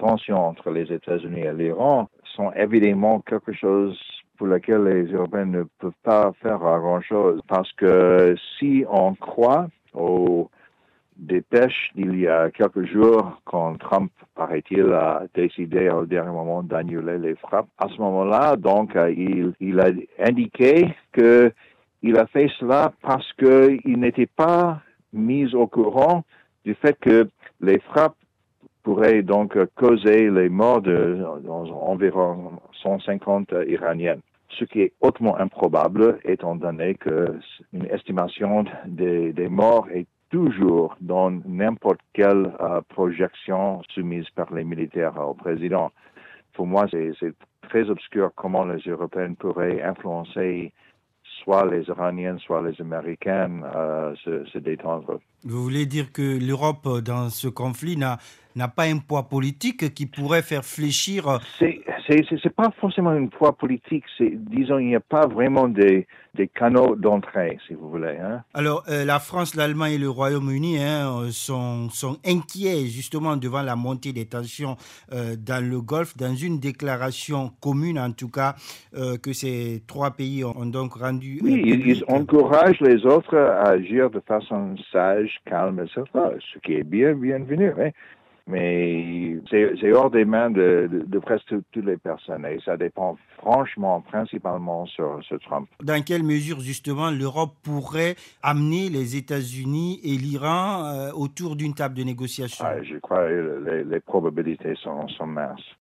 tensions entre les États-Unis et l'Iran sont évidemment quelque chose pour lequel les Européens ne peuvent pas faire grand-chose. Parce que si on croit aux dépêches d'il y a quelques jours, quand Trump, paraît-il, a décidé au dernier moment d'annuler les frappes, à ce moment-là, donc, il a indiqué qu'il a fait cela parce qu'il n'était pas mis au courant du fait que les frappes pourraient donc causer les morts d'environ 150 Iraniennes. Ce qui est hautement improbable, étant donné qu'une estimation des morts est toujours dans n'importe quelle projection soumise par les militaires au président. Pour moi, c'est très obscur comment les Européens pourraient influencer soit les Iraniens, soit les Américains se détendre. Vous voulez dire que l'Europe, dans ce conflit, n'a pas un poids politique qui pourrait faire fléchir. C'est pas forcément un poids politique. Disons, il n'y a pas vraiment des canaux d'entrée, si vous voulez. Hein. Alors, la France, l'Allemagne et le Royaume-Uni sont inquiets justement devant la montée des tensions dans le Golfe, dans une déclaration commune en tout cas que ces trois pays ont donc rendu Oui, ils publique. encouragent les autres à agir de façon sage, calme, etc., ce qui est bienvenu. Hein. Mais c'est hors des mains de presque toutes les personnes et ça dépend franchement, principalement sur Trump. Dans quelle mesure justement l'Europe pourrait amener les États-Unis et l'Iran autour d'une table de négociation? Je crois que les probabilités sont minces.